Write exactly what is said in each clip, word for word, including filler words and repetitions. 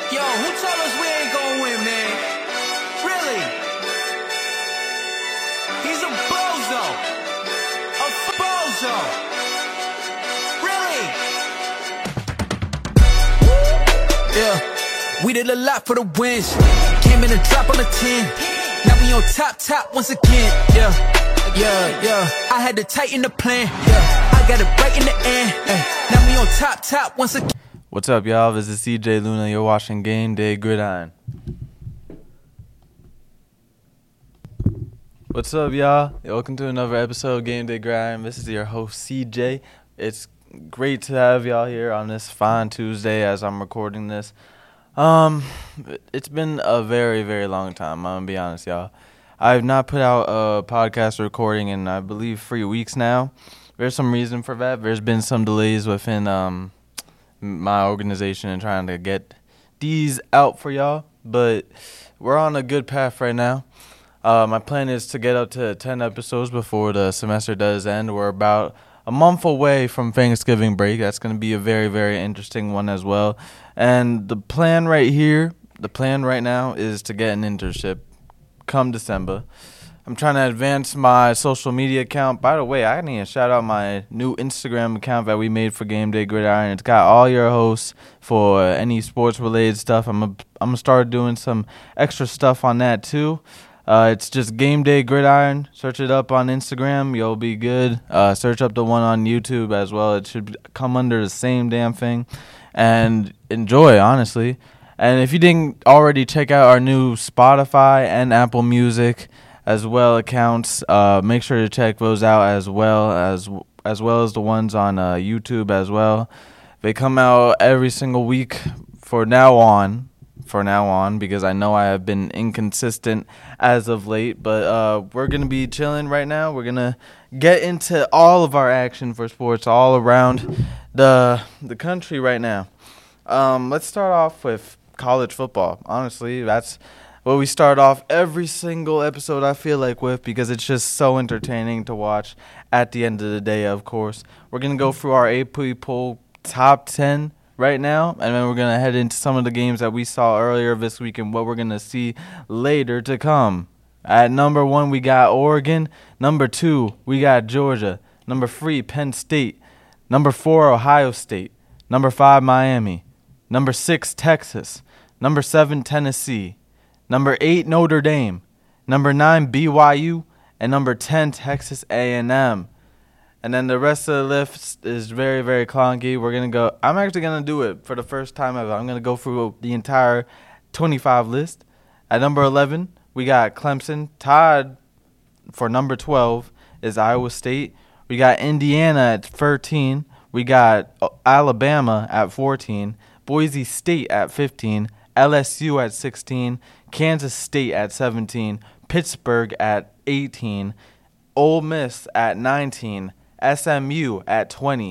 Yo, who told us we ain't gonna win, man? Really? He's a bozo. A f- bozo. Really? Yeah, we did a lot for the wins. Came in a drop on the ten. Now we on top, top once again. Yeah, yeah, yeah. I had to tighten the plan. Yeah, I got it right in the end. Ay, now we on top, top once again. What's up, y'all? This is C J Luna. You're watching Game Day Gridiron. What's up, y'all? Welcome to another episode of Game Day Gridiron. This is your host, C J. It's great to have y'all here on this fine Tuesday as I'm recording this. Um, it's been a very, very long time. I'm gonna be honest, y'all. I have not put out a podcast recording in, I believe, three weeks now. There's some reason for that. There's been some delays within um. my organization and trying to get these out for y'all, but we're on a good path right now. Uh, my plan is to get up to ten episodes before the semester does end. We're about a month away from Thanksgiving break. That's going to be a very, very interesting one as well. And the plan right here, the plan right now is to get an internship come December. I'm trying to advance my social media account. By the way, I need to shout out my new Instagram account that we made for Game Day Gridiron. It's got all your hosts for any sports-related stuff. I'm going I'm to start doing some extra stuff on that, too. Uh, it's just Game Day Gridiron. Search it up on Instagram. You'll be good. Uh, search up the one on YouTube as well. It should come under the same damn thing. And enjoy, honestly. And if you didn't already check out our new Spotify and Apple Music as well accounts, uh, make sure to check those out as well as as well as the ones on uh, YouTube as well. They come out every single week for now on, for now on, because I know I have been inconsistent as of late. But uh, we're gonna be chilling right now. We're gonna get into all of our action for sports all around the the country right now. Um, let's start off with college football. Honestly, that's what we start off every single episode, I feel like, with, because it's just so entertaining to watch at the end of the day, of course. We're going to go through our A P poll top ten right now, and then we're going to head into some of the games that we saw earlier this week and what we're going to see later to come. At number one, we got Oregon. Number two, we got Georgia. Number three, Penn State. Number four, Ohio State. Number five, Miami. Number six, Texas. Number seven, Tennessee. Number eight, Notre Dame. Number nine, B Y U. And number ten, Texas A and M. And then the rest of the list is very, very clunky. We're going to go. I'm actually going to do it for the first time ever. I'm going to go through the entire twenty-five list. At number eleven, we got Clemson. Tied for number twelve is Iowa State. We got Indiana at thirteen. We got Alabama at fourteen. Boise State at fifteen. L S U at sixteen. Kansas State at seventeen, Pittsburgh at eighteen, Ole Miss at nineteen, S M U at twenty,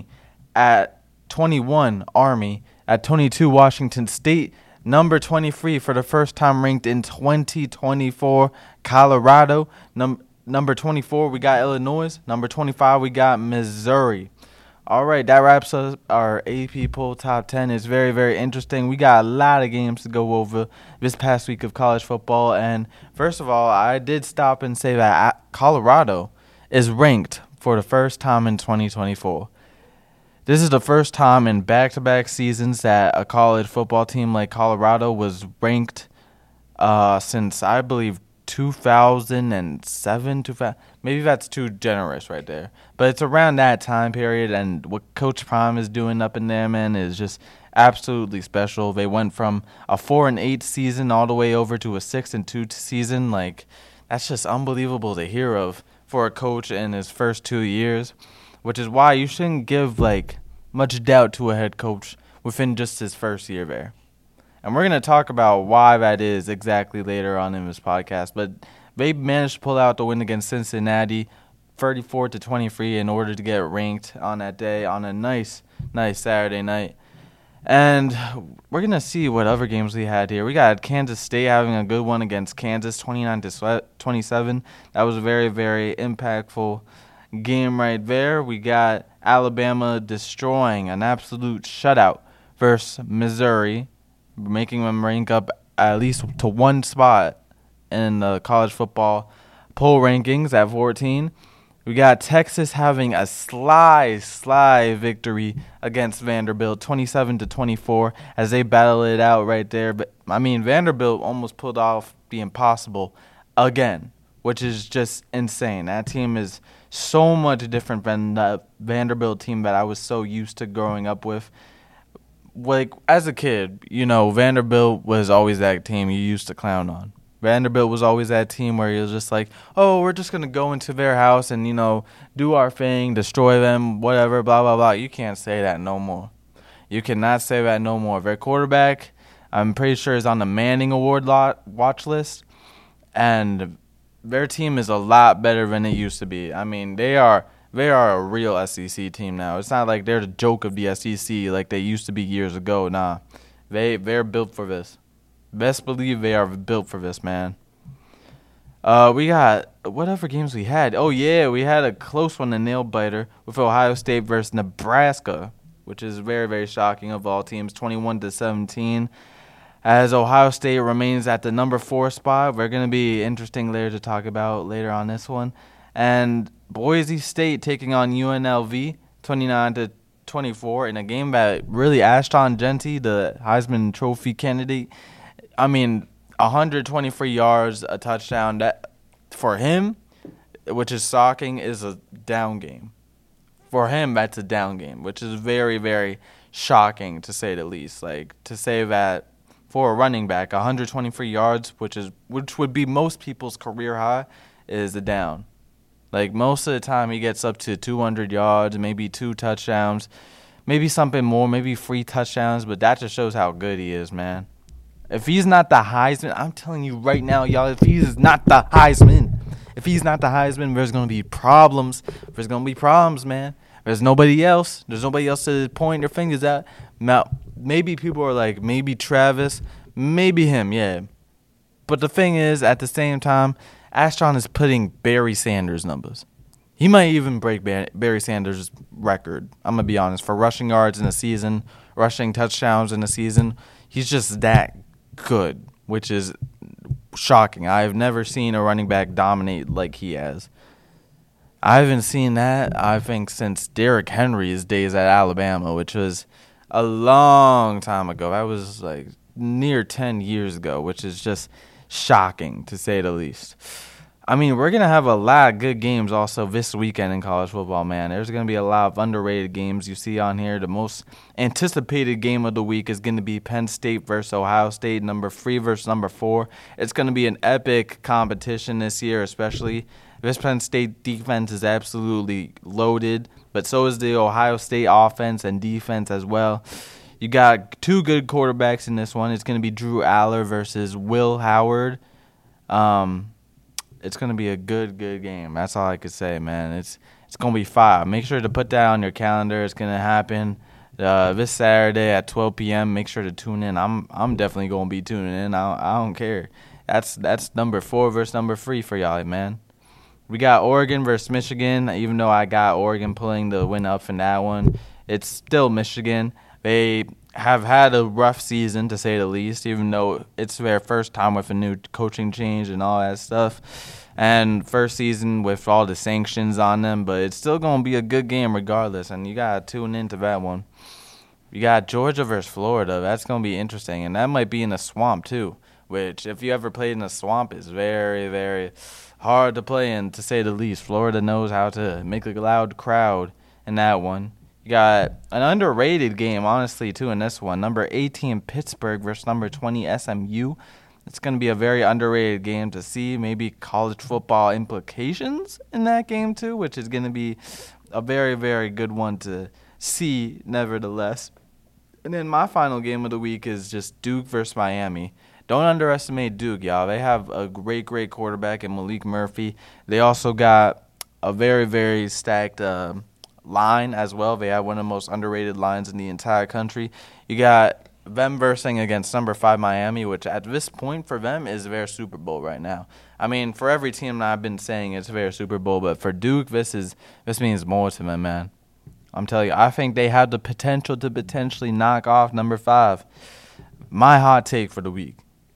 at twenty-one, Army, at twenty-two, Washington State, number twenty-three for the first time ranked in twenty twenty-four, Colorado, Num- number twenty-four, we got Illinois, number twenty-five, we got Missouri. All right, that wraps up our A P poll top ten. It's very, very interesting. We got a lot of games to go over this past week of college football. And first of all, I did stop and say that Colorado is ranked for the first time in twenty twenty-four. This is the first time in back-to-back seasons that a college football team like Colorado was ranked uh, since, I believe, two thousand seven, two thousand, maybe that's too generous right there. But it's around that time period, and what Coach Prime is doing up in there, man, is just absolutely special. They went from a four and eight season all the way over to a six and two season. Like, that's just unbelievable to hear of for a coach in his first two years, which is why you shouldn't give, like, much doubt to a head coach within just his first year there. And we're going to talk about why that is exactly later on in this podcast. But they managed to pull out the win against Cincinnati, thirty-four to twenty-three, in order to get ranked on that day on a nice, nice Saturday night. And we're going to see what other games we had here. We got Kansas State having a good one against Kansas, twenty-nine to twenty-seven. That was a very, very impactful game right there. We got Alabama destroying an absolute shutout versus Missouri. making them rank up at least to one spot in the college football poll rankings at fourteen. We got Texas having a sly, sly victory against Vanderbilt, twenty-seven to twenty-four, as they battle it out right there. But I mean, Vanderbilt almost pulled off the impossible again, which is just insane. That team is so much different than the Vanderbilt team that I was so used to growing up with. Like, as a kid, you know, Vanderbilt was always that team you used to clown on. Vanderbilt was always that team where it was just like, oh, we're just going to go into their house and, you know, do our thing, destroy them, whatever, blah, blah, blah. You can't say that no more. You cannot say that no more. Their quarterback, I'm pretty sure, is on the Manning Award lot watch list, and their team is a lot better than it used to be. I mean, they are they are a real S E C team now. It's not like they're the joke of the S E C like they used to be years ago. Nah, they, they're built for this. Best believe they are built for this, man. Uh, we got whatever games we had. Oh, yeah, we had a close one, a nail-biter, with Ohio State versus Nebraska, which is very, very shocking of all teams, twenty-one to seventeen. As Ohio State remains at the number four spot, we're going to be interesting later to talk about later on this one. And Boise State taking on U N L V, twenty-nine to twenty-four, in a game that really Ashton Jeanty, the Heisman Trophy candidate, I mean, one hundred twenty-three yards, a touchdown. That for him, which is shocking, is a down game. For him, that's a down game, which is very, very shocking to say the least. Like, to say that for a running back, one hundred twenty-three yards, which is which would be most people's career high, is a down. Like, most of the time, he gets up to two hundred yards, maybe two touchdowns, maybe something more, maybe three touchdowns, but that just shows how good he is, man. If he's not the Heisman, I'm telling you right now, y'all, if he's not the Heisman, if he's not the Heisman, there's going to be problems. There's going to be problems, man. There's nobody else. There's nobody else to point their fingers at. Now, maybe people are like, maybe Travis, maybe him, yeah. But the thing is, at the same time, Ashton is putting Barry Sanders numbers. He might even break Barry Sanders' record, I'm going to be honest, for rushing yards in a season, rushing touchdowns in a season. He's just that good, which is shocking. I've never seen a running back dominate like he has. I haven't seen that, I think, since Derrick Henry's days at Alabama, which was a long time ago. That was like near ten years ago, which is just shocking, to say the least. I mean, we're going to have a lot of good games also this weekend in college football, man. There's going to be a lot of underrated games you see on here. The most anticipated game of the week is going to be Penn State versus Ohio State, number three versus number four. It's going to be an epic competition this year, especially. This Penn State defense is absolutely loaded, but so is the Ohio State offense and defense as well. You got two good quarterbacks in this one. It's going to be Drew Aller versus Will Howard. Um... It's going to be a good, good game. That's all I could say, man. It's it's going to be fire. Make sure to put that on your calendar. It's going to happen uh, this Saturday at twelve p.m. Make sure to tune in. I'm I'm definitely going to be tuning in. I, I don't care. That's that's number four versus number three for y'all, man. We got Oregon versus Michigan. Even though I got Oregon pulling the win up in that one, it's still Michigan. They have had a rough season, to say the least, even though it's their first time with a new coaching change and all that stuff. And first season with all the sanctions on them, but it's still going to be a good game regardless, and you got to tune into that one. You got Georgia versus Florida. That's going to be interesting, and that might be in a swamp too, which if you ever played in a swamp is very, very hard to play in, to say the least. Florida knows how to make a loud crowd in that one. You got an underrated game, honestly, too, in this one. Number eighteen, Pittsburgh versus number twenty, S M U. It's going to be a very underrated game to see. Maybe college football implications in that game, too, which is going to be a very, very good one to see, nevertheless. And then my final game of the week is just Duke versus Miami. Don't underestimate Duke, y'all. They have a great, great quarterback in Malik Murphy. They also got a very, very stacked uh, line as well. They have one of the most underrated lines in the entire country. You got them versing against number five Miami, which at this point for them is their Super Bowl right now. I mean, for every team that I've been saying it's their Super Bowl, but for Duke, this is this means more to them, man. I'm telling you, I think they have the potential to potentially knock off number five. my hot take for the week.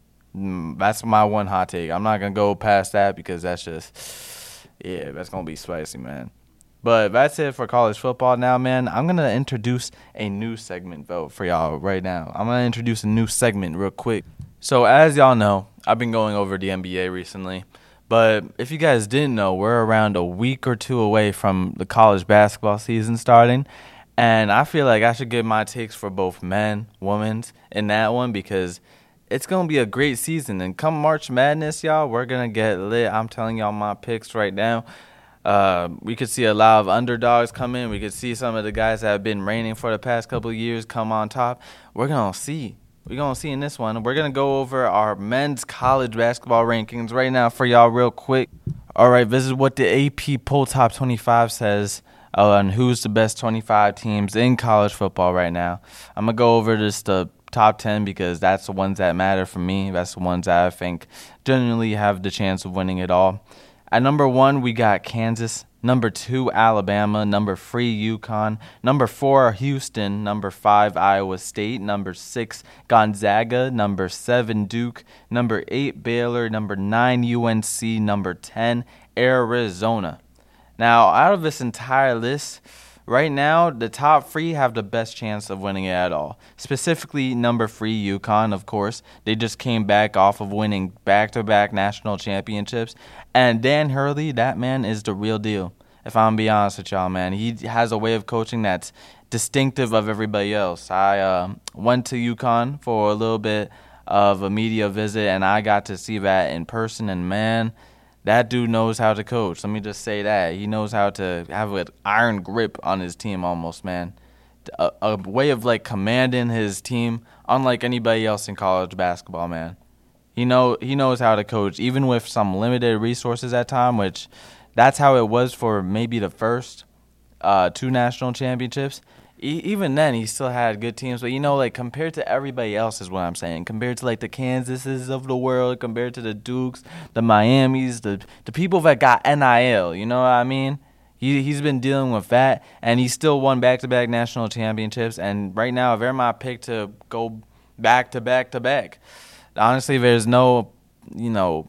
Mm, that's my one hot take. I'm not going to go past that because that's just, yeah, that's going to be spicy, man. But that's it for college football now, man. I'm going to introduce a new segment, though, for y'all right now. I'm going to introduce a new segment real quick. So as y'all know, I've been going over the N B A recently. But if you guys didn't know, we're around a week or two away from the college basketball season starting. And I feel like I should give my takes for both men, women's in that one because it's going to be a great season. And come March Madness, y'all, we're going to get lit. I'm telling y'all my picks right now. Uh, we could see a lot of underdogs come in. We could see some of the guys that have been reigning for the past couple of years come on top. We're going to see. We're going to see in this one. We're going to go over our men's college basketball rankings right now for y'all real quick. All right, this is what the A P Poll Top twenty-five says on who's the best twenty-five teams in college football right now. I'm going to go over just the top ten because that's the ones that matter for me. That's the ones that I think genuinely have the chance of winning it all. At number one, we got Kansas. Number two, Alabama. Number three, UConn. Number four, Houston. Number five, Iowa State. Number six, Gonzaga. Number seven, Duke. Number eight, Baylor. Number nine, U N C. Number ten, Arizona. Now, out of this entire list, right now, the top three have the best chance of winning it at all. Specifically, number three, UConn, of course. They just came back off of winning back-to-back national championships. And Dan Hurley, that man is the real deal, if I'm going to be honest with y'all, man. He has a way of coaching that's distinctive of everybody else. I uh, went to UConn for a little bit of a media visit, and I got to see that in person. And, man, that dude knows how to coach. Let me just say that. He knows how to have an iron grip on his team almost, man. A, a way of, like, commanding his team unlike anybody else in college basketball, man. He know he knows how to coach, even with some limited resources at time, which that's how it was for maybe the first uh, two national championships. E- even then, he still had good teams. But, you know, like, compared to everybody else is what I'm saying. Compared to, like, the Kansases of the world, compared to the Dukes, the Miamis, the, the people that got N I L, you know what I mean? He, he's been dealing with that, and he still won back-to-back national championships. And right now, they're my pick to go back-to-back-to-back. Honestly, there's no, you know,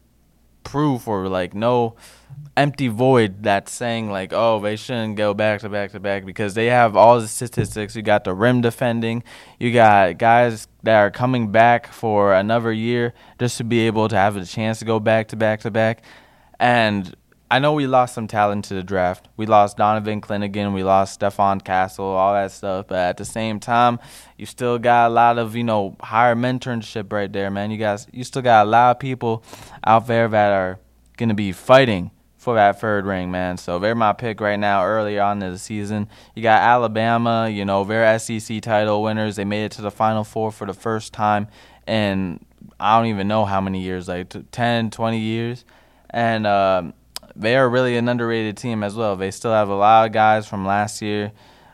proof or, like, no empty void that's saying, like, oh, they shouldn't go back to back to back because they have all the statistics. You got the rim defending. You got guys that are coming back for another year just to be able to have a chance to go back to back to back. And I know we lost some talent to the draft. We lost Donovan Clingan. We lost Stephon Castle, all that stuff. But at the same time, you still got a lot of, you know, higher mentorship right there, man. You guys, you still got a lot of people out there that are going to be fighting for that third ring, man. So they're my pick right now early on in the season. You got Alabama, you know, they're S E C title winners. They made it to the Final Four for the first time in I don't even know how many years, like ten, twenty years. And, um, they are really an underrated team as well. They still have a lot of guys from last year.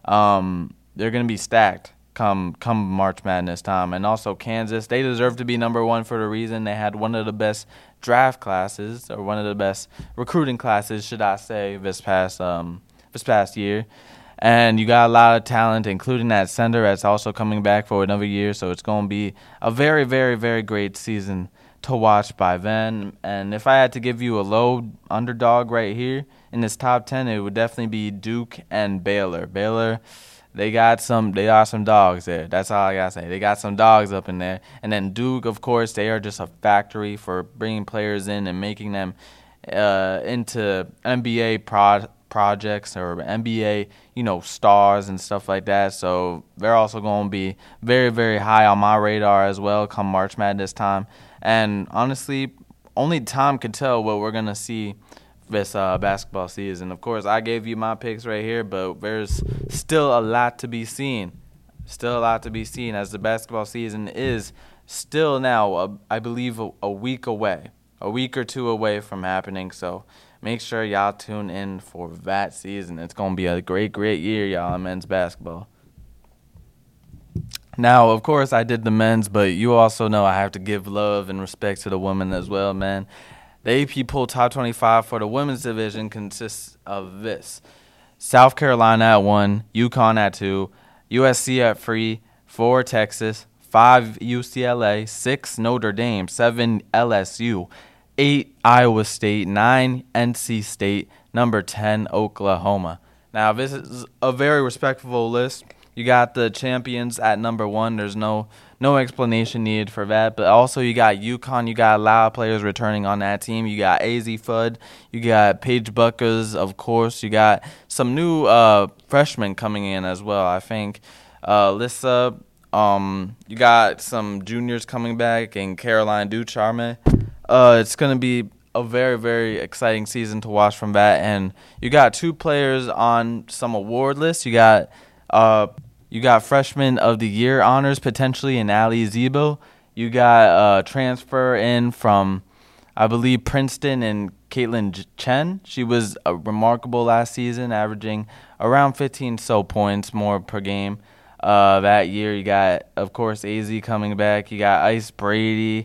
Um, they're going to be stacked come come March Madness time. And also Kansas, they deserve to be number one for the reason they had one of the best draft classes, or one of the best recruiting classes, should I say, this past um this past year. And you got a lot of talent, including that center that's also coming back for another year. So it's going to be a very, very, very great season to watch by then. And if I had to give you a low underdog right here in this top ten, it would definitely be Duke and Baylor. Baylor, they got some they got some dogs there. That's all I got to say. They got some dogs up in there. And then Duke, of course, they are just a factory for bringing players in and making them uh, into N B A pro- projects or N B A, you know, stars and stuff like that. So they're also going to be very, very high on my radar as well come March Madness time. And honestly, only time can tell what we're going to see this uh, basketball season. Of course, I gave you my picks right here, but there's still a lot to be seen. Still a lot to be seen as the basketball season is still now, uh, I believe, a, a week away. A week or two away from happening. So make sure y'all tune in for that season. It's going to be a great, great year, y'all, in men's basketball. Now, of course, I did the men's, but you also know I have to give love and respect to the women as well, man. The A P Poll Top twenty-five for the women's division consists of this. South Carolina at one, UConn at two, U S C at three, four Texas, five U C L A, six Notre Dame, seven L S U, eight Iowa State, nine N C State, number ten Oklahoma. Now, this is a very respectable list. You got the champions at number one. There's no no explanation needed for that. But also you got UConn. You got a lot of players returning on that team. You got A Z Fudd. You got Paige Buckers, of course. You got some new uh, freshmen coming in as well. I think uh, Lissa. Um, you got some juniors coming back and Caroline Ducharme. Uh, it's going to be a very, very exciting season to watch from that. And you got two players on some award lists. You got uh, you got freshman of the year honors potentially in Ali Zebo. You got a transfer in from, I believe, Princeton and Caitlin Chen. She was uh, remarkable last season, averaging around fifteen so points more per game. Uh, that year, you got, of course, A Z coming back. You got Ice Brady.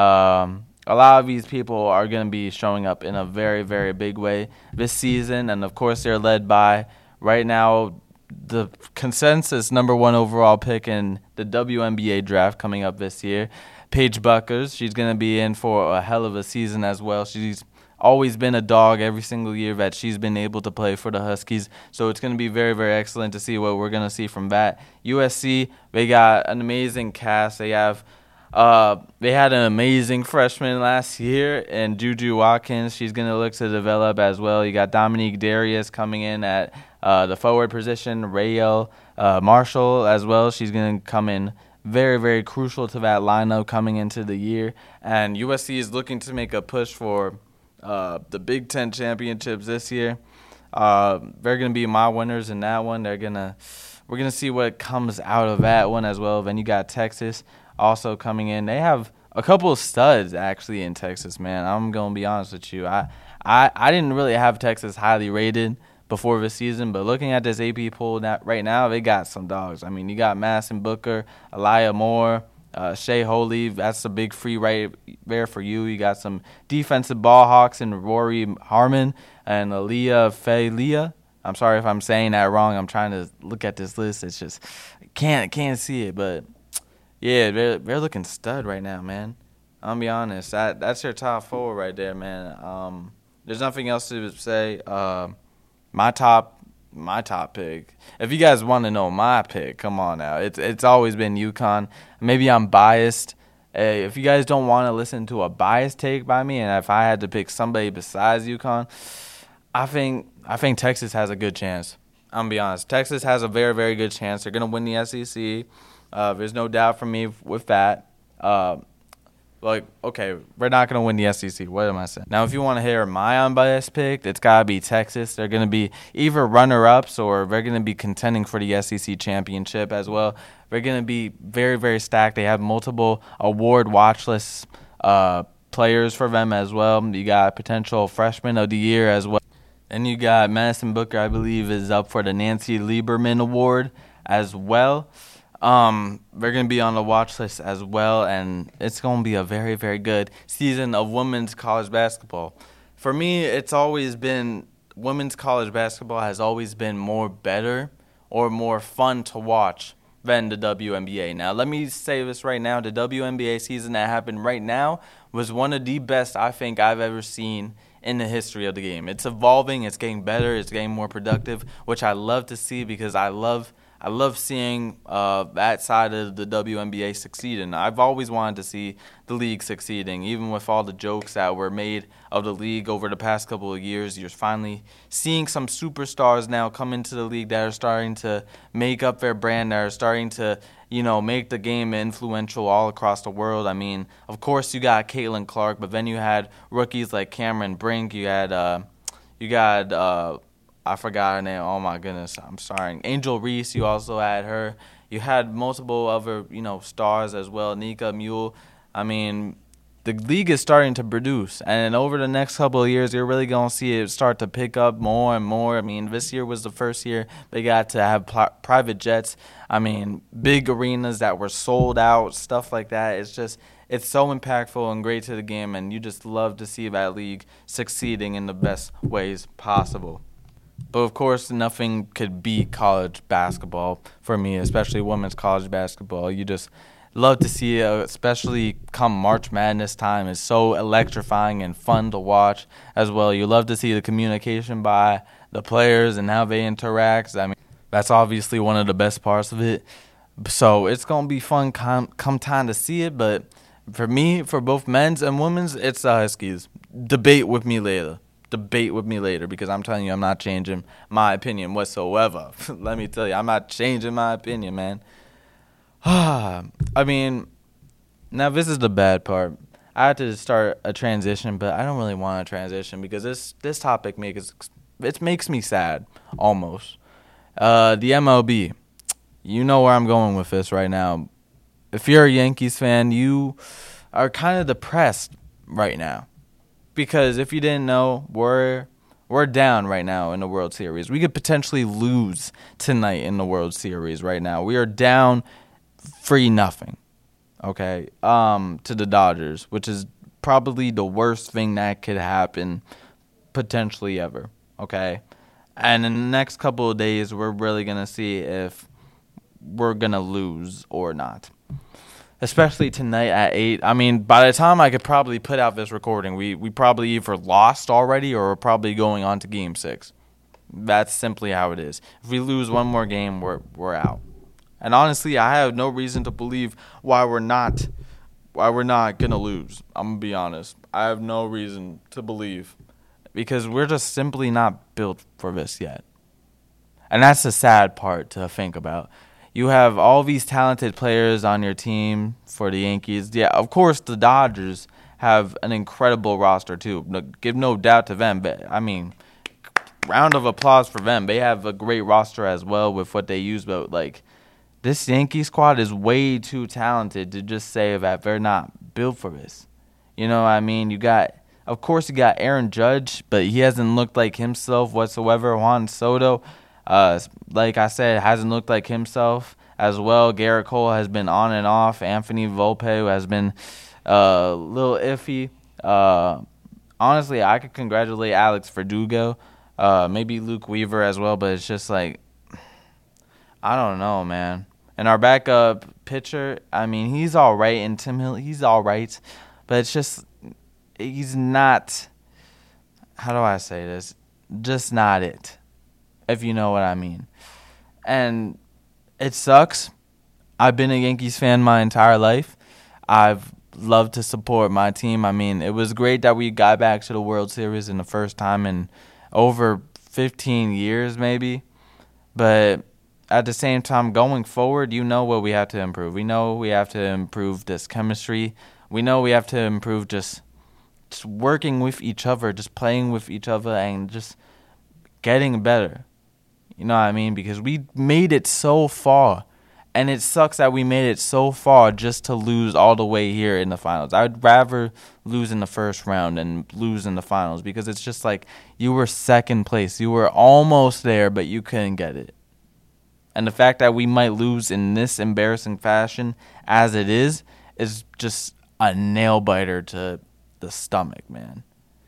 Um, a lot of these people are going to be showing up in a very, very big way this season. And, of course, they're led by, right now, the consensus number one overall pick in the W N B A draft coming up this year, Paige Buckers. She's going to be in for a hell of a season as well. She's always been a dog every single year that she's been able to play for the Huskies. So it's going to be very, very excellent to see what we're going to see from that. U S C, they got an amazing cast. They have uh, they had an amazing freshman last year, and Juju Watkins, she's going to look to develop as well. You got Dominique Darius coming in at uh, the forward position, Raelle uh, Marshall as well. She's going to come in very, very crucial to that lineup coming into the year. And U S C is looking to make a push for Uh, the Big Ten championships this year. Uh, they're gonna be my winners in that one. They're gonna, we're gonna see what comes out of that one as well. Then you got Texas also coming in. They have a couple of studs actually in Texas, man. I'm gonna be honest with you. I, I, I didn't really have Texas highly rated before the season, but looking at this A P poll now, right now, they got some dogs. I mean, you got Madison Booker, Elijah Moore, Uh, Shea Holy, that's a big free right there for you. You got some defensive ball hawks in Rory Harmon and Aaliyah Faye-Leah. I'm sorry if I'm saying that wrong. I'm trying to look at this list. It's just can't can't see it, but yeah, they're they're looking stud right now, man. I'm gonna be honest. That that's your top four right there, man. Um, there's nothing else to say. Uh, my top. My top pick. If you guys want to know my pick, come on now. It's it's always been UConn. Maybe I'm biased. Hey, if you guys don't want to listen to a biased take by me, and if I had to pick somebody besides UConn, I think I think Texas has a good chance. I'm gonna be honest. Texas has a very, very good chance. They're gonna win the S E C. Uh, there's no doubt for me with that. Uh, Like, okay, we're not going to win the S E C. What am I saying? Now, if you want to hear my unbiased pick, it's got to be Texas. They're going to be either runner-ups or they're going to be contending for the S E C championship as well. They're going to be very, very stacked. They have multiple award watch list uh, players for them as well. You got potential freshman of the year as well. And you got Madison Booker, I believe, is up for the Nancy Lieberman Award as well. Um, they're going to be on the watch list as well, and it's going to be a very, very good season of women's college basketball. For me, it's always been, women's college basketball has always been more better or more fun to watch than the W N B A. Now, let me say this right now. The W N B A season that happened right now was one of the best I think I've ever seen in the history of the game. It's evolving. It's getting better. It's getting more productive, which I love to see because I love I love seeing uh, that side of the W N B A succeeding. I've always wanted to see the league succeeding, even with all the jokes that were made of the league over the past couple of years. You're finally seeing some superstars now come into the league that are starting to make up their brand, that are starting to, you know, make the game influential all across the world. I mean, of course, you got Caitlin Clark, but then you had rookies like Cameron Brink. You had, uh, you got. Uh, I forgot her name. Oh, my goodness. I'm sorry. Angel Reese, you also had her. You had multiple other, you know, stars as well. Nika Mule. I mean, the league is starting to produce. And over the next couple of years, you're really going to see it start to pick up more and more. I mean, this year was the first year they got to have pl- private jets. I mean, big arenas that were sold out, stuff like that. It's just, it's so impactful and great to the game. And you just love to see that league succeeding in the best ways possible. But, of course, nothing could beat college basketball for me, especially women's college basketball. You just Love to see it, especially come March Madness time. It's so electrifying and fun to watch as well. You love to see the communication by the players and how they interact. I mean, that's obviously one of the best parts of it. So it's going to be fun come, come time to see it. But for me, for both men's and women's, it's the Huskies. Debate with me later. Debate with me later because I'm telling you, I'm not changing my opinion whatsoever. Let me tell you, I'm not changing my opinion, man. I mean, now this is the bad part. I had to start a transition, but I don't really want a transition because this this topic makes it makes me sad almost. Uh, the M L B. You know where I'm going with this right now. If you're a Yankees fan, you are kind of depressed right now because if you didn't know, we're we're down right now in the World Series. We could potentially lose tonight in the World Series right now. We are down three nothing, okay, um, to the Dodgers, which is probably the worst thing that could happen potentially ever, okay? And in the next couple of days, we're really going to see if we're going to lose or not, especially tonight at eight. I mean, by the time I could probably put out this recording, we, we probably either lost already or we're probably going on to game six. That's simply how it is. If we lose one more game, we're we're out. And honestly, I have no reason to believe why we're not why we're not going to lose. I'm going to be honest. I have no reason to believe because we're just simply not built for this yet. And that's the sad part to think about. You have all these talented players on your team for the Yankees. Yeah, of course, the Dodgers have an incredible roster too. No, give no doubt to them. But, I mean, round of applause for them. They have a great roster as well with what they use. But, like, this Yankee squad is way too talented to just say that they're not built for this. You know what I mean? You got, of course, you got Aaron Judge, but he hasn't looked like himself whatsoever. Juan Soto, uh, like I said, hasn't looked like himself as well. Garrett Cole has been on and off. Anthony Volpe has been uh, a little iffy. Uh, honestly, I could congratulate Alex Verdugo, uh, maybe Luke Weaver as well, but it's just like, I don't know, man. And our backup pitcher, I mean, he's all right. And Tim Hill, he's all right. But it's just, he's not, how do I say this? Just not it, if you know what I mean. And it sucks. I've been a Yankees fan my entire life. I've loved to support my team. I mean, it was great that we got back to the World Series in the first time in over fifteen years maybe. But at the same time, going forward, you know what we have to improve. We know we have to improve this chemistry. We know we have to improve just, just working with each other, just playing with each other, and just getting better. You know what I mean? Because we made it so far, and it sucks that we made it so far just to lose all the way here in the finals. I'd rather lose in the first round than lose in the finals because it's just like you were second place. You were almost there, but you couldn't get it. And the fact that we might lose in this embarrassing fashion as it is, is just a nail biter to the stomach, man.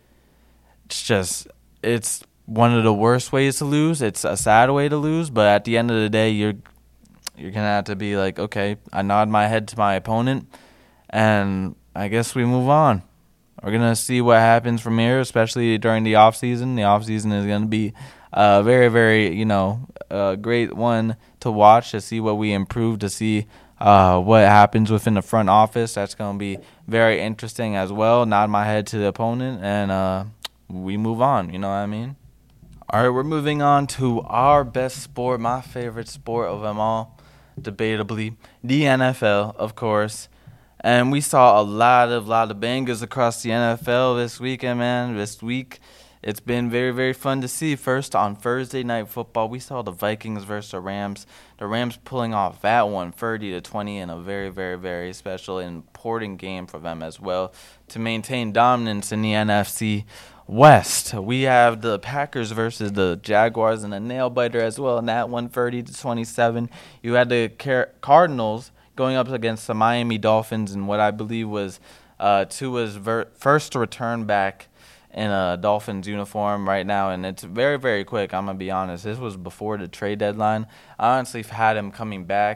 It's just, it's one of the worst ways to lose. It's a sad way to lose, but at the end of the day, you're you're going to have to be like, okay, I nod my head to my opponent, and I guess we move on. We're going to see what happens from here, especially during the offseason. The offseason is going to be a very, very, you know, a great one to watch, to see what we improve, to see uh, what happens within the front office. That's going to be very interesting as well. Nod my head to the opponent, and uh, we move on. You know what I mean? All right, we're moving on to our best sport, my favorite sport of them all, debatably, the N F L, of course. And we saw a lot of lot of bangers across the N F L this weekend, man. This week, it's been very, very fun to see. First, on Thursday Night Football, we saw the Vikings versus the Rams. The Rams pulling off that one, thirty to twenty, in a very, very, very special and important game for them as well to maintain dominance in the N F C West. We have the Packers versus the Jaguars in a nail-biter as well, and that one, thirty to twenty-seven. You had the Car- Cardinals going up against the Miami Dolphins in what I believe was uh, Tua's ver- first return back in a Dolphins uniform right now, and it's very, very quick. I'm going to be honest. This was before the trade deadline. I honestly had him coming back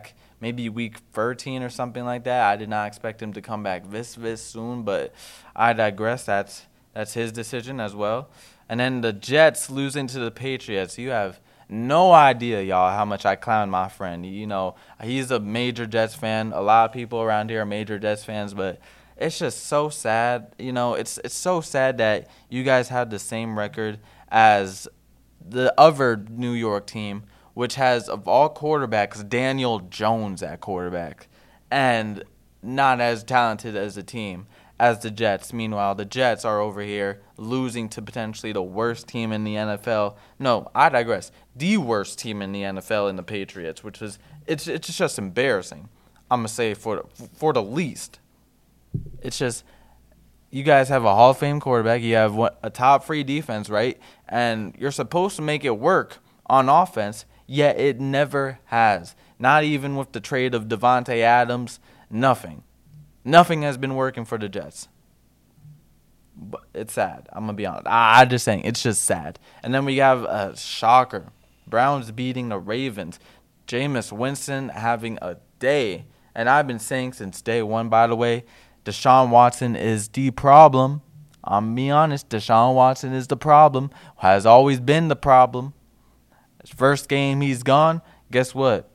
maybe week thirteen or something like that. I did not expect him to come back this this soon, but I digress. That's that's his decision as well. And then the Jets losing to the Patriots. You have no idea, y'all, how much I clown my friend. You know, he's a major Jets fan. A lot of people around here are major Jets fans, but it's just so sad. You know, it's it's so sad that you guys have the same record as the other New York team, which has, of all quarterbacks, Daniel Jones at quarterback, and not as talented as a team as the Jets. Meanwhile, the Jets are over here losing to potentially the worst team in the N F L. No, I digress. The worst team in the N F L in the Patriots, which is it's it's just embarrassing. I'm gonna say for for the least. It's just you guys have a Hall of Fame quarterback. You have a top three defense, right? And you're supposed to make it work on offense, yet it never has. Not even with the trade of Devontae Adams. Nothing. Nothing has been working for the Jets. But it's sad. I'm going to be honest. I, I'm just saying. It's just sad. And then we have a shocker. Browns beating the Ravens. Jameis Winston having a day. And I've been saying since day one, by the way, Deshaun Watson is the problem. I'm be honest. Deshaun Watson is the problem. Has always been the problem. His first game he's gone. Guess what?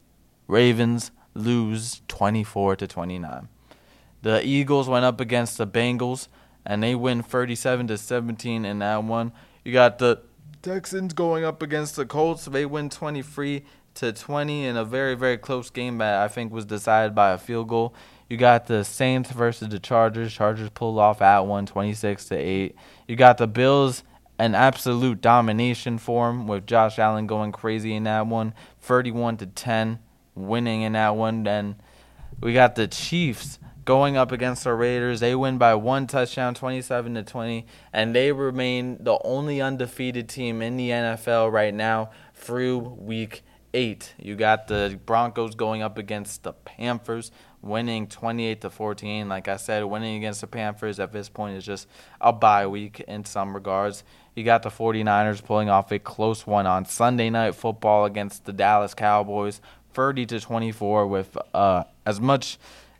Ravens lose twenty-four to twenty-nine. The Eagles went up against the Bengals, and they win thirty-seven to seventeen in that one. You got the Texans going up against the Colts. They win twenty-three to twenty in a very, very close game that I think was decided by a field goal. You got the Saints versus the Chargers. Chargers pulled off at one, twenty-six to eight. You got the Bills, an absolute domination form with Josh Allen going crazy in that one, thirty-one to ten, winning in that one. Then we got the Chiefs going up against the Raiders. They win by one touchdown, twenty-seven to twenty, and they remain the only undefeated team in the N F L right now through week eight. You got the Broncos going up against the Panthers, winning twenty-eight to fourteen. Like I said, winning against the Panthers at this point is just a bye week in some regards. You got the 49ers pulling off a close one on Sunday Night Football against the Dallas Cowboys, thirty to twenty-four, with uh, as much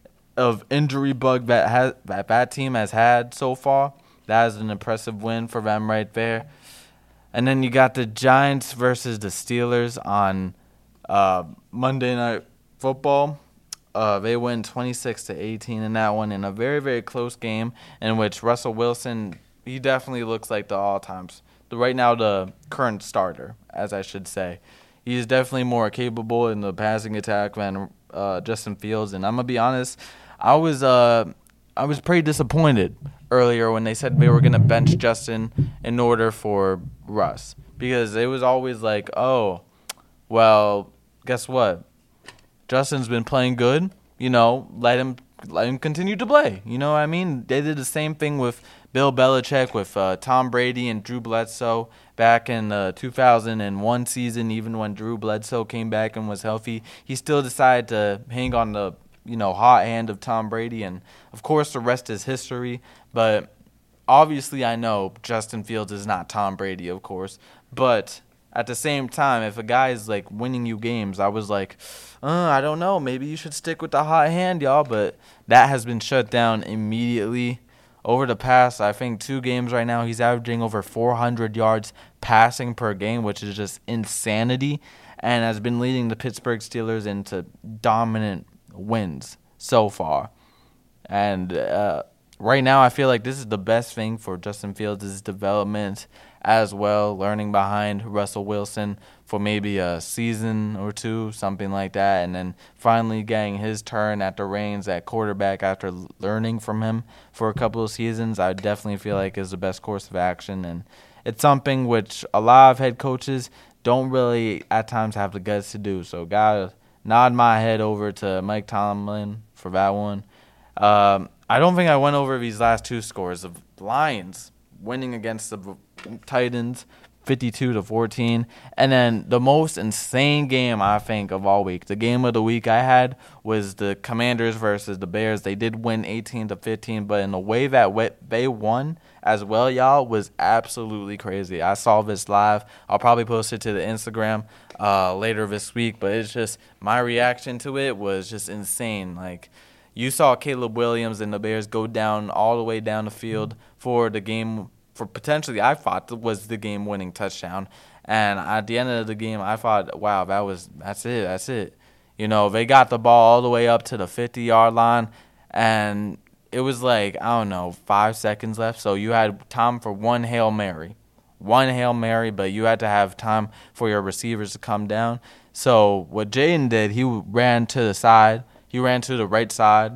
of injury bug that has that, that team has had so far. That is an impressive win for them right there. And then you got the Giants versus the Steelers on uh, Monday Night Football. Uh, they win twenty-six to eighteen in that one in a very, very close game in which Russell Wilson, he definitely looks like the all-time, the right now the current starter, as I should say. He's definitely more capable in the passing attack than uh, Justin Fields. And I'm going to be honest, I was uh, I was pretty disappointed earlier when they said they were going to bench Justin in order for Russ. Because it was always like, oh, well, guess what? Justin's been playing good. You know, let him let him continue to play. You know what I mean? They did the same thing with Bill Belichick, with uh, Tom Brady and Drew Bledsoe back in the two thousand one season. Even when Drew Bledsoe came back and was healthy, he still decided to hang on the you know hot hand of Tom Brady. And, of course, the rest is history. But obviously I know Justin Fields is not Tom Brady, of course. But at the same time, if a guy is, like, winning you games, I was like, uh, I don't know, maybe you should stick with the hot hand, y'all. But that has been shut down immediately. Over the past, I think, two games right now, he's averaging over four hundred yards passing per game, which is just insanity, and has been leading the Pittsburgh Steelers into dominant wins so far. And uh, right now, I feel like this is the best thing for Justin Fields' development as well, learning behind Russell Wilson for maybe a season or two, something like that, and then finally getting his turn at the reins at quarterback after learning from him for a couple of seasons. I definitely feel like is the best course of action, and it's something which a lot of head coaches don't really at times have the guts to do. So gotta nod my head over to Mike Tomlin for that one. Um, I don't think I went over these last two scores of Lions winning against the Titans fifty-two to fourteen. And then the most insane game, I think, of all week, the game of the week I had was the Commanders versus the Bears. They did win eighteen to fifteen, but in the way that they won as well, y'all, was absolutely crazy. I saw this live. I'll probably post it to the Instagram uh, later this week, but it's just my reaction to it was just insane. Like, you saw Caleb Williams and the Bears go down all the way down the field for the game, for potentially I thought was the game-winning touchdown. And at the end of the game, I thought, wow, that was that's it, that's it. You know, they got the ball all the way up to the fifty-yard line, and it was like, I don't know, five seconds left. So you had time for one Hail Mary. One Hail Mary, but you had to have time for your receivers to come down. So what Jaden did, he ran to the side. He ran to the right side,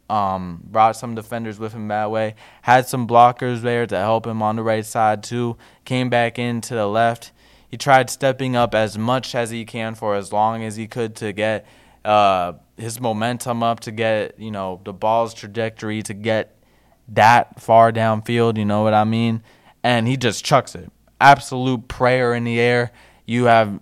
um, brought some defenders with him that way, had some blockers there to help him on the right side too, came back into the left. He tried stepping up as much as he can for as long as he could to get uh, his momentum up, to get, you know, the ball's trajectory, to get that far downfield, you know what I mean? And he just chucks it. Absolute prayer in the air. You have,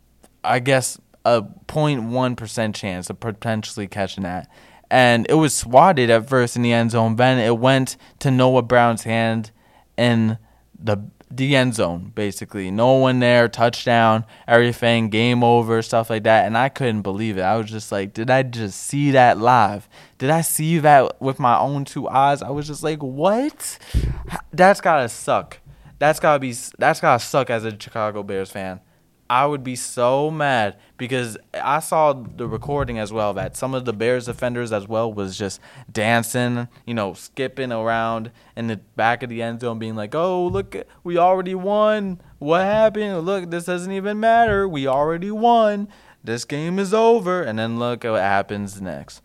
I guess, a zero point one percent chance of potentially catching that. And it was swatted at first in the end zone. Then it went to Noah Brown's hand in the the end zone, basically. No one there, touchdown, everything, game over, stuff like that. And I couldn't believe it. I was just like, did I just see that live? Did I see that with my own two eyes? I was just like, what? That's gotta suck. That's gotta be. That's gotta suck as a Chicago Bears fan. I would be so mad because I saw the recording as well that some of the Bears defenders as well was just dancing, you know, skipping around in the back of the end zone being like, oh, look, we already won. What happened? Look, this doesn't even matter. We already won. This game is over. And then look at what happens next.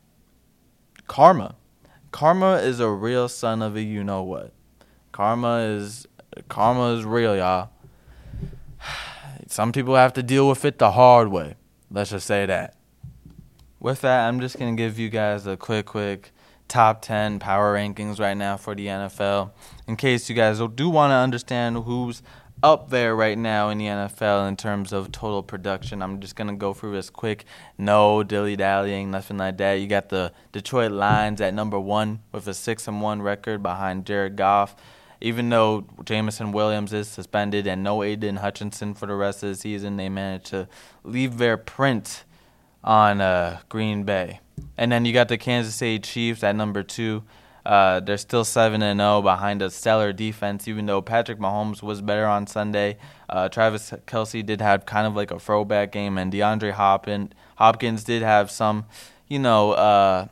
Karma. Karma is a real son of a you-know-what. Karma is, karma is real, y'all. Some people have to deal with it the hard way. Let's just say that. With that, I'm just going to give you guys a quick, quick top ten power rankings right now for the N F L. In case you guys do want to understand who's up there right now in the N F L in terms of total production, I'm just going to go through this quick. No dilly-dallying, nothing like that. You got the Detroit Lions at number one with a six and one record behind Jared Goff. Even though Jameson Williams is suspended and no Aiden Hutchinson for the rest of the season, they managed to leave their print on uh, Green Bay. And then you got the Kansas City Chiefs at number two. Uh, they're still seven and oh behind a stellar defense, even though Patrick Mahomes was better on Sunday. Uh, Travis Kelce did have kind of like a throwback game, and DeAndre Hopkins, Hopkins did have some, you know, uh,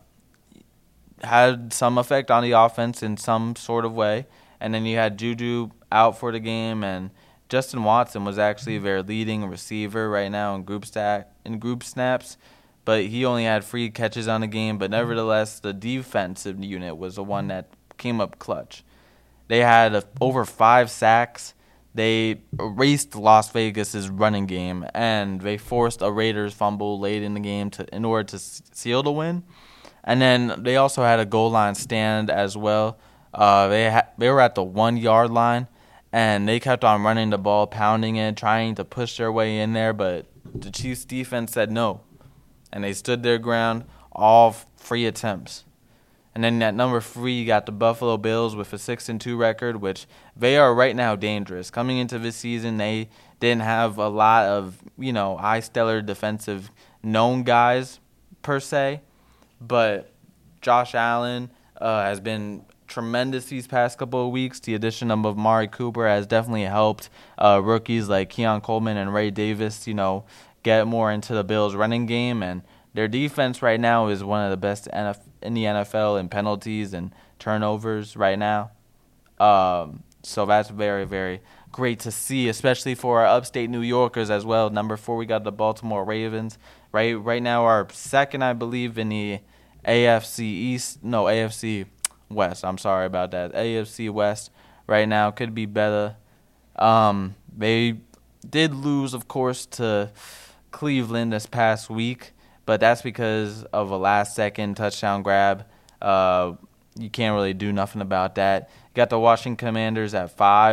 had some effect on the offense in some sort of way. And then you had Juju out for the game, and Justin Watson was actually their leading receiver right now in group stack in group snaps, but he only had three catches on the game. But nevertheless, the defensive unit was the one that came up clutch. They had a, over five sacks. They erased Las Vegas's running game, and they forced a Raiders fumble late in the game to in order to seal the win. And then they also had a goal line stand as well. Uh, they ha- they were at the one-yard line, and they kept on running the ball, pounding it, trying to push their way in there, but the Chiefs' defense said no, and they stood their ground all three attempts. And then at number three, you got the Buffalo Bills with a six and two record, which they are right now dangerous. Coming into this season, they didn't have a lot of, you know, high stellar defensive known guys per se, but Josh Allen uh, has been tremendous these past couple of weeks. The addition of Amari Cooper has definitely helped uh, rookies like Keon Coleman and Ray Davis, you know, get more into the Bills' running game. And their defense right now is one of the best in the N F L in penalties and turnovers right now. Um, so that's very, very great to see, especially for our upstate New Yorkers as well. Number four, we got the Baltimore Ravens. Right, right now, our second, I believe, in the A F C East. No, A F C West. I'm sorry about that. A F C West right now could be better. Um, they did lose, of course, to Cleveland this past week, but that's because of a last-second touchdown grab. Uh, you can't really do nothing about that. You got the Washington Commanders at five.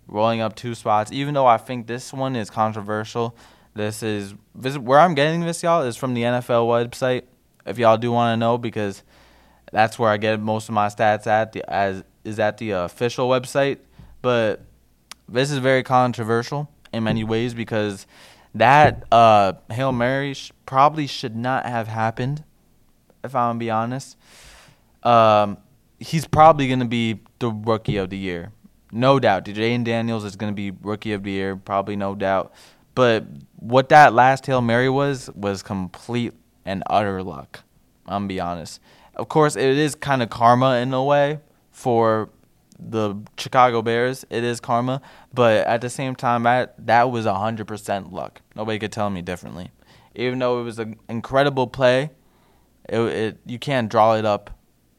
rolling up two spots. Even though I think this one is controversial, this is this is where I'm getting this, y'all, is from the N F L website. If y'all do want to know, because that's where I get most of my stats at. The as is at the official website, but this is very controversial in many ways because that uh, Hail Mary sh- probably should not have happened. If I'm gonna be honest. Um, he's probably going to be the Rookie of the Year. No doubt. Jaden Daniels is going to be Rookie of the Year, probably no doubt. But what that last Hail Mary was, was complete and utter luck. I'm going to be honest. Of course, it is kind of karma in a way for the Chicago Bears. It is karma. But at the same time, that, that was one hundred percent luck. Nobody could tell me differently. Even though it was an incredible play, it, it you can't draw it up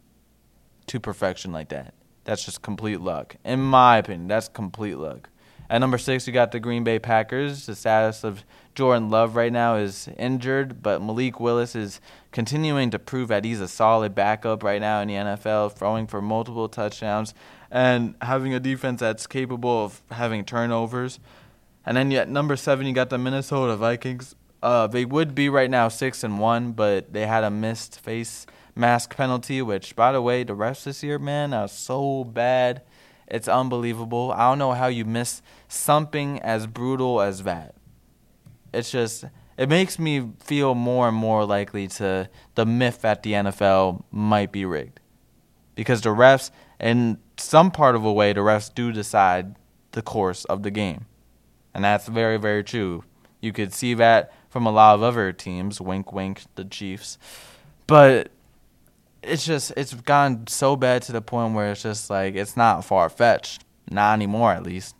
to perfection like that. That's just complete luck. In my opinion, that's complete luck. At number six, you got the Green Bay Packers. The status of Jordan Love right now is injured, but Malik Willis is continuing to prove that he's a solid backup right now in the N F L, throwing for multiple touchdowns and having a defense that's capable of having turnovers. And then at number seven, you got the Minnesota Vikings. Uh, they would be right now six and one, but they had a missed face mask penalty, which, by the way, the refs this year, man, are so bad. It's unbelievable. I don't know how you miss something as brutal as that. It's just, it makes me feel more and more likely to the myth that the N F L might be rigged. Because the refs, in some part of a way, the refs do decide the course of the game. And that's very, very true. You could see that from a lot of other teams, wink, wink, the Chiefs. But it's just, it's gone so bad to the point where it's just like, it's not far-fetched. Not anymore, at least.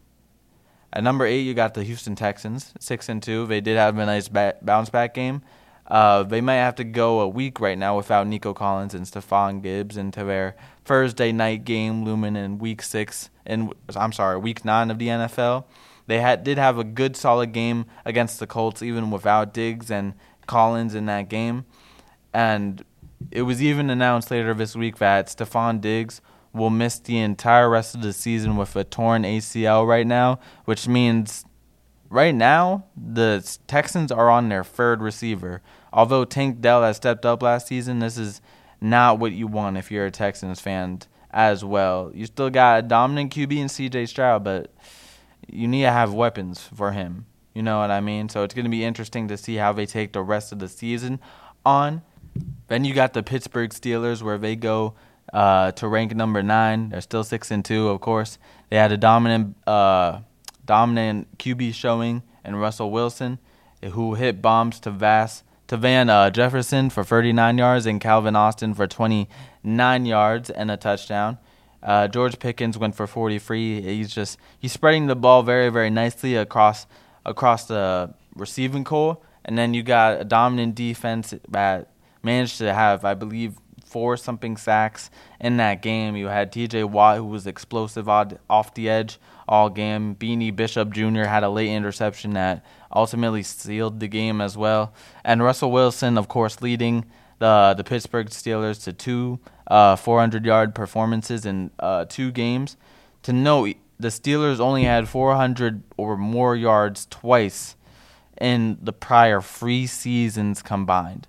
At number eight, you got the Houston Texans, six and two. They did have a nice ba- bounce-back game. Uh, they might have to go a week right now without Nico Collins and Stephon Diggs into their Thursday night game looming in week six, and I'm sorry, week nine of the N F L. They had did have a good, solid game against the Colts, even without Diggs and Collins in that game. And it was even announced later this week that Stephon Diggs will miss the entire rest of the season with a torn A C L right now, which means right now the Texans are on their third receiver. Although Tank Dell has stepped up last season, this is not what you want if you're a Texans fan as well. You still got a dominant Q B in C J Stroud, but you need to have weapons for him. You know what I mean? So it's going to be interesting to see how they take the rest of the season on. Then you got the Pittsburgh Steelers, where they go uh, to rank number nine. They're still six and two, of course. They had a dominant, uh, dominant Q B showing in Russell Wilson, who hit bombs to Vass to Van uh, Jefferson for thirty-nine yards and Calvin Austin for twenty-nine yards and a touchdown. Uh, George Pickens went for forty-three. He's just he's spreading the ball very, very nicely across across the receiving core. And then you got a dominant defense that managed to have, I believe, four something sacks in that game. You had T J Watt, who was explosive off the edge all game. Beanie Bishop Junior had a late interception that ultimately sealed the game as well. And Russell Wilson, of course, leading the the Pittsburgh Steelers to two uh, four hundred yard performances in uh, two games. To note, the Steelers only had four hundred or more yards twice in the prior three seasons combined,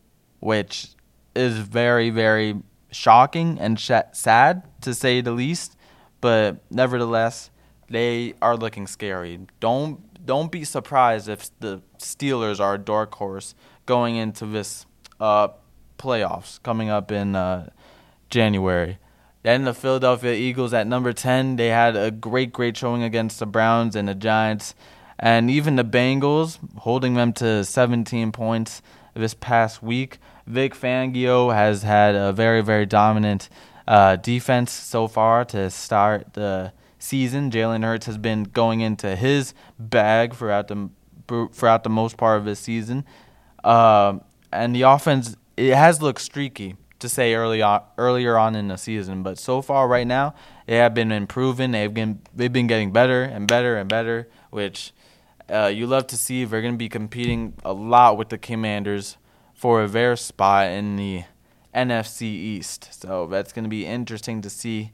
which is very, very shocking and sh- sad, to say the least. But nevertheless, they are looking scary. Don't don't be surprised if the Steelers are a dark horse going into this uh, playoffs coming up in uh, January. Then the Philadelphia Eagles at number ten, they had a great, great showing against the Browns and the Giants. And even the Bengals, holding them to seventeen points this past week. Vic Fangio has had a very, very dominant uh, defense so far to start the season. Jalen Hurts has been going into his bag throughout the throughout the most part of this season. Uh, and the offense, it has looked streaky, to say early on, earlier on in the season. But so far right now, they have been improving. They've been, they've been getting better and better and better, which uh, you love to see. They're going to be competing a lot with the Commanders for their spot in the N F C East. So that's going to be interesting to see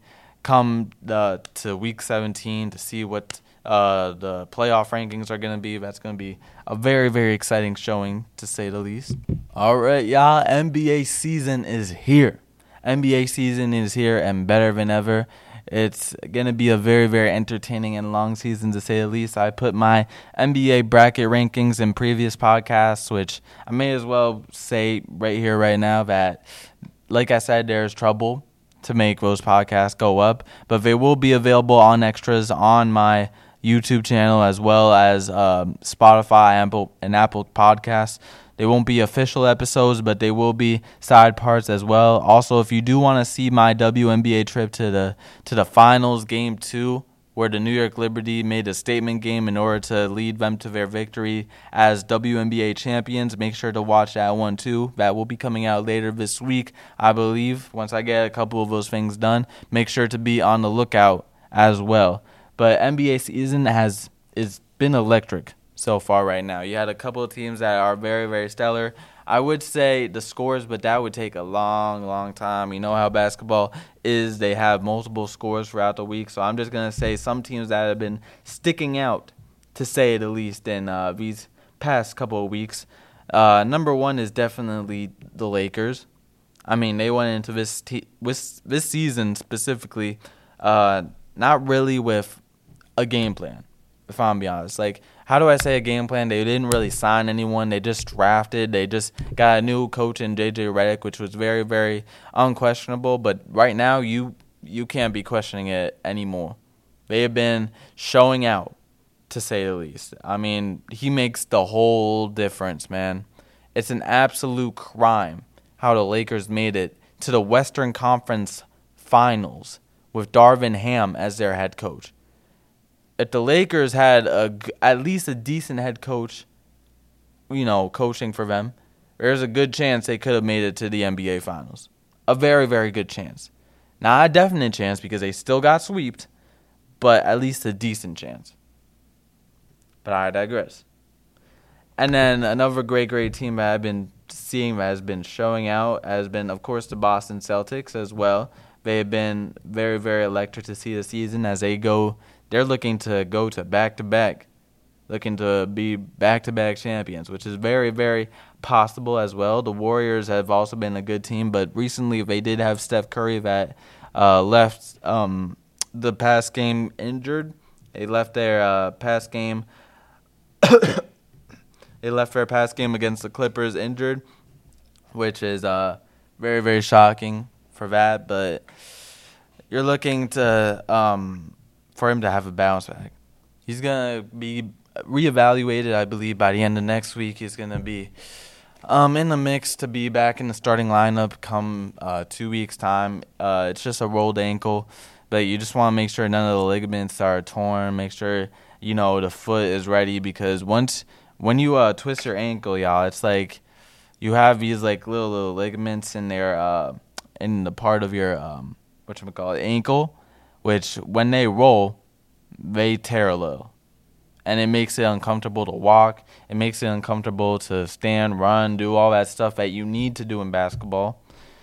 come the, to week seventeen to see what uh, the playoff rankings are going to be. That's going to be a very, very exciting showing, to say the least. All right, y'all, N B A season is here. N B A season is here and better than ever. It's going to be a very, very entertaining and long season, to say the least. I put my N B A bracket rankings in previous podcasts, which I may as well say right here, right now, that, like I said, there's trouble to make those podcasts go up. But they will be available on extras on my YouTube channel, as well as um, Spotify, Apple, and Apple Podcasts. They won't be official episodes, but they will be side parts as well. Also, if you do want to see my W N B A trip to the to the finals, game two, where the New York Liberty made a statement game in order to lead them to their victory as W N B A champions, make sure to watch that one too. That will be coming out later this week, I believe. Once I get a couple of those things done, make sure to be on the lookout as well. But N B A season has is been electric so far right now. You had a couple of teams that are very, very stellar. I would say the scores, but that would take a long, long time. You know how basketball is. They have multiple scores throughout the week. So I'm just going to say some teams that have been sticking out, to say the least, in uh, these past couple of weeks. Uh, number one is definitely the Lakers. I mean, they went into this, te- this, this season specifically uh, not really with a game plan, if I'm being honest. Like, how do I say a game plan? They didn't really sign anyone. They just drafted. They just got a new coach in J J Redick, which was very, very unquestionable. But right now, you you can't be questioning it anymore. They have been showing out, to say the least. I mean, he makes the whole difference, man. It's an absolute crime how the Lakers made it to the Western Conference Finals with Darvin Ham as their head coach. If the Lakers had a, at least a decent head coach, you know, coaching for them, there's a good chance they could have made it to the N B A Finals. A very, very good chance. Not a definite chance because they still got swept, but at least a decent chance. But I digress. And then another great, great team that I've been seeing that has been showing out has been, of course, the Boston Celtics as well. They have been very, very electric to see the season as they go. They're looking to go to back-to-back, looking to be back-to-back champions, which is very, very possible as well. The Warriors have also been a good team, but recently they did have Steph Curry that uh, left um, the past game injured. They left their uh, past game. They left their past game against the Clippers injured, which is uh, very, very shocking for that. But you're looking to um, for him to have a bounce back. He's gonna be reevaluated, I believe, by the end of next week. He's gonna be um, in the mix to be back in the starting lineup come uh, two weeks time. Uh, it's just a rolled ankle, but you just want to make sure none of the ligaments are torn. Make sure you know the foot is ready, because once when you uh, twist your ankle, y'all, it's like you have these like little little ligaments in there uh, in the part of your um, whatchamacallit, ankle, which when they roll, they tear a little. And it makes it uncomfortable to walk. It makes it uncomfortable to stand, run, do all that stuff that you need to do in basketball.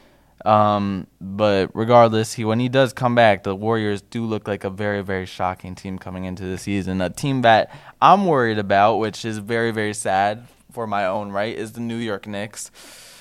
Um, but regardless, he when he does come back, the Warriors do look like a very, very shocking team coming into the season. A team that I'm worried about, which is very, very sad for my own right, is the New York Knicks.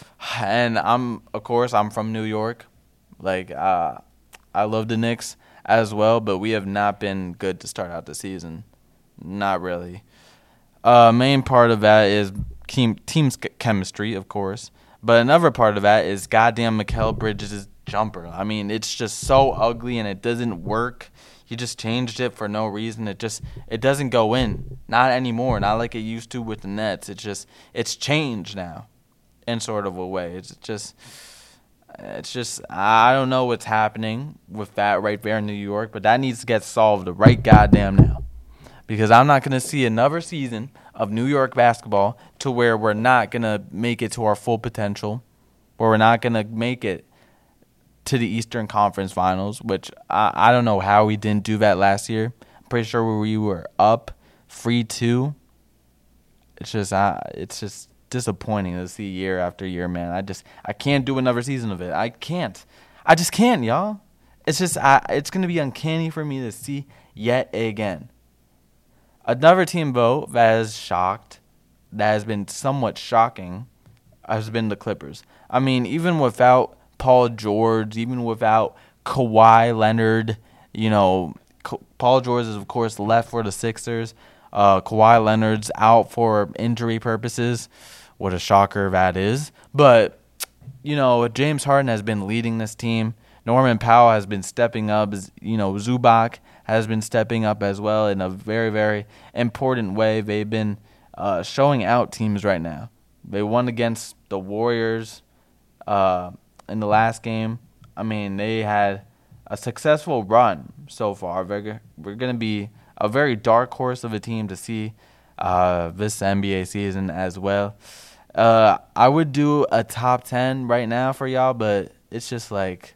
And I'm, of course, I'm from New York. Like, uh, I love the Knicks as well, but we have not been good to start out the season. Not really. Uh, main part of that is team team's chemistry, of course. But another part of that is goddamn Mikal Bridges' jumper. I mean, it's just so ugly and it doesn't work. He just changed it for no reason. It just it doesn't go in. Not anymore. Not like it used to with the Nets. It's just it's changed now, in sort of a way. It's just it's just I don't know what's happening with that right there in New York, but that needs to get solved right goddamn now. Because I'm not going to see another season of New York basketball to where we're not going to make it to our full potential, where we're not going to make it to the Eastern Conference Finals, which I, I don't know how we didn't do that last year. I'm pretty sure we were up three two. It's just uh, it's just disappointing to see year after year, man. I just I can't do another season of it. I can't. I just can't, y'all. it's just I, it's going to be uncanny for me to see yet again. Another team vote that has shocked, that has been somewhat shocking, has been the Clippers. I mean, even without Paul George, even without Kawhi Leonard, you know, Paul George is, of course, left for the Sixers. Uh, Kawhi Leonard's out for injury purposes. What a shocker that is. But, you know, James Harden has been leading this team. Norman Powell has been stepping up. You know, Zubac has been stepping up as well in a very, very important way. They've been uh, showing out teams right now. They won against the Warriors uh, in the last game. I mean, they had a successful run so far. We're, we're going to be a very dark horse of a team to see uh, this N B A season as well. Uh, I would do a top ten right now for y'all, but it's just like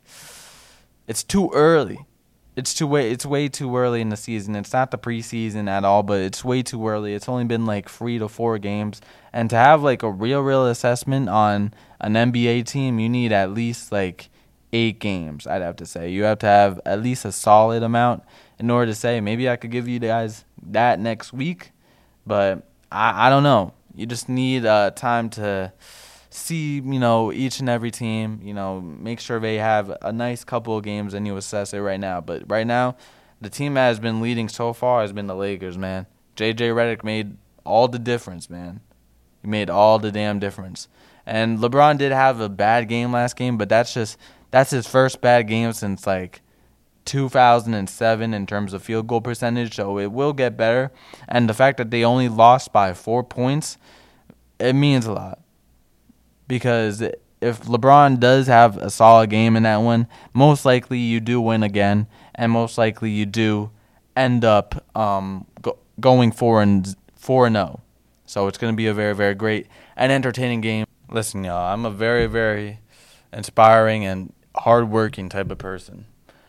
it's too early. It's too way. It's way too early in the season. It's not the preseason at all, but it's way too early. It's only been like three to four games, and to have like a real, real assessment on an N B A team, you need at least like eight games. I'd have to say you have to have at least a solid amount in order to say maybe I could give you guys that next week, but I, I don't know. You just need uh, time to see, you know, each and every team, you know, make sure they have a nice couple of games and you assess it right now. But right now, the team that has been leading so far has been the Lakers, man. J J Redick made all the difference, man. He made all the damn difference. And LeBron did have a bad game last game, but that's just that's his first bad game since like two thousand seven in terms of field goal percentage, so it will get better. And the fact that they only lost by four points, it means a lot. Because if LeBron does have a solid game in that one, most likely you do win again, and most likely you do end up um, go- going four and four and zero. So it's going to be a very, very great and entertaining game. Listen, y'all, I'm a very, very inspiring and hardworking type of person.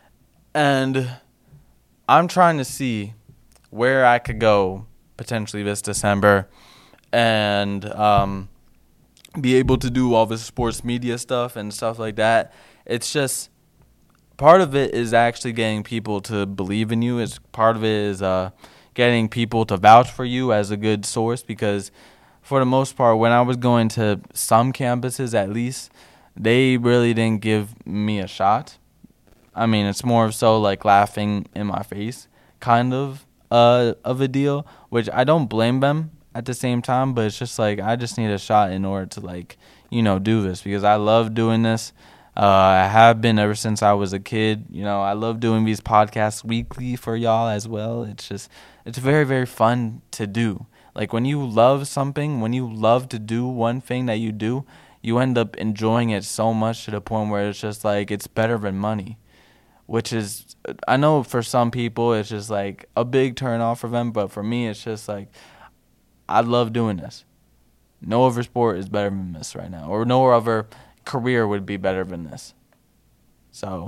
And I'm trying to see where I could go potentially this December and um, be able to do all this sports media stuff and stuff like that. It's just part of it is actually getting people to believe in you. It's part of it is uh, getting people to vouch for you as a good source, because for the most part, when I was going to some campuses at least, they really didn't give me a shot. I mean, it's more so like laughing in my face kind of uh, of a deal, which I don't blame them at the same time, but it's just like I just need a shot in order to, like, you know, do this, because I love doing this. Uh, I have been ever since I was a kid. You know, I love doing these podcasts weekly for y'all as well. It's just, it's very, very fun to do. Like, when you love something, when you love to do one thing that you do, you end up enjoying it so much to the point where it's just like it's better than money. Which is, I know for some people it's just like a big turn off for them, but for me it's just like, I love doing this. No other sport is better than this right now, or no other career would be better than this. So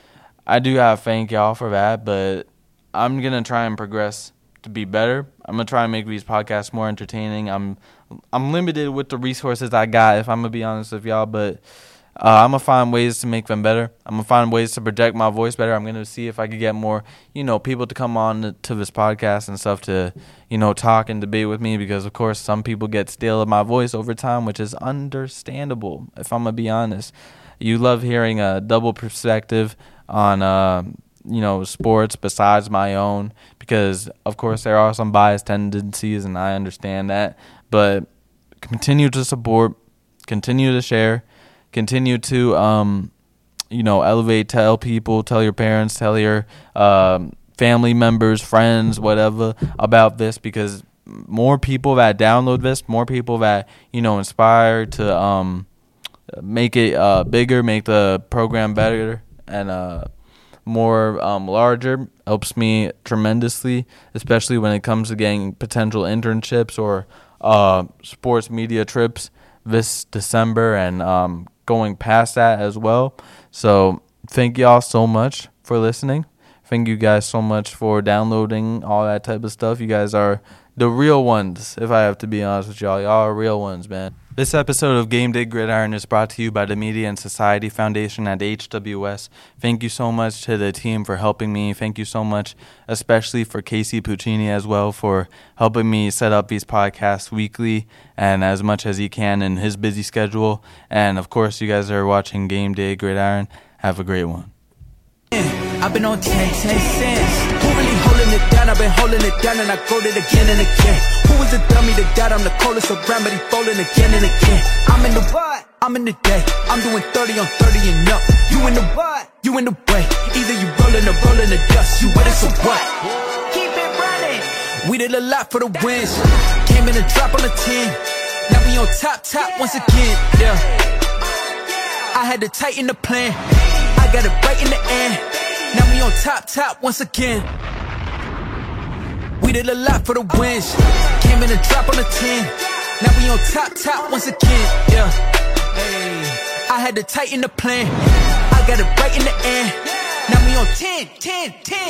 I do have to thank y'all for that, but I'm going to try and progress to be better. I'm going to try and make these podcasts more entertaining. I'm I'm limited with the resources I got, if I'm going to be honest with y'all, but Uh, I'm going to find ways to make them better. I'm going to find ways to project my voice better. I'm going to see if I could get more, you know, people to come on to this podcast and stuff to, you know, talk and debate with me, because, of course, some people get stale of my voice over time, which is understandable, if I'm going to be honest. You love hearing a double perspective on, uh, you know, sports besides my own, because, of course, there are some biased tendencies, and I understand that. But continue to support, continue to share. Continue to, um, you know, elevate, tell people, tell your parents, tell your um, family members, friends, whatever, about this, because more people that download this, more people that, you know, inspire to um, make it uh, bigger, make the program better and uh, more um, larger, helps me tremendously, especially when it comes to getting potential internships or uh, sports media trips this December and um, going past that as well. So thank y'all so much for listening. Thank you guys so much for downloading all that type of stuff. You guys are the real ones, if I have to be honest with y'all. Y'all are real ones, man. This episode of Game Day Gridiron is brought to you by the Media and Society Foundation at H W S. Thank you so much to the team for helping me. Thank you so much, especially for Casey Puccini as well, for helping me set up these podcasts weekly and as much as he can in his busy schedule. And, of course, you guys are watching Game Day Gridiron. Have a great one. I've been on ten, ten cents. Who really holding it down? I've been holding it down and I go it again and again. Who was the dummy that died? I'm the coldest around, but he folding again and again. I'm in the what? I'm in the day. I'm doing thirty on thirty and up. You in the what? You in the way. Either you rolling or rolling the dust. You with us or what? Keep it running. We did a lot for the wins. Came in and drop on the ten. Now we on top, top once again. Yeah. I had to tighten the plan. I got it right in the end. Now we on top, top once again. We did a lot for the wins. Came in and drop on the ten. Now we on top, top once again. Yeah. Hey. I had to tighten the plan. I got it right in the end. Now we on ten, ten, ten.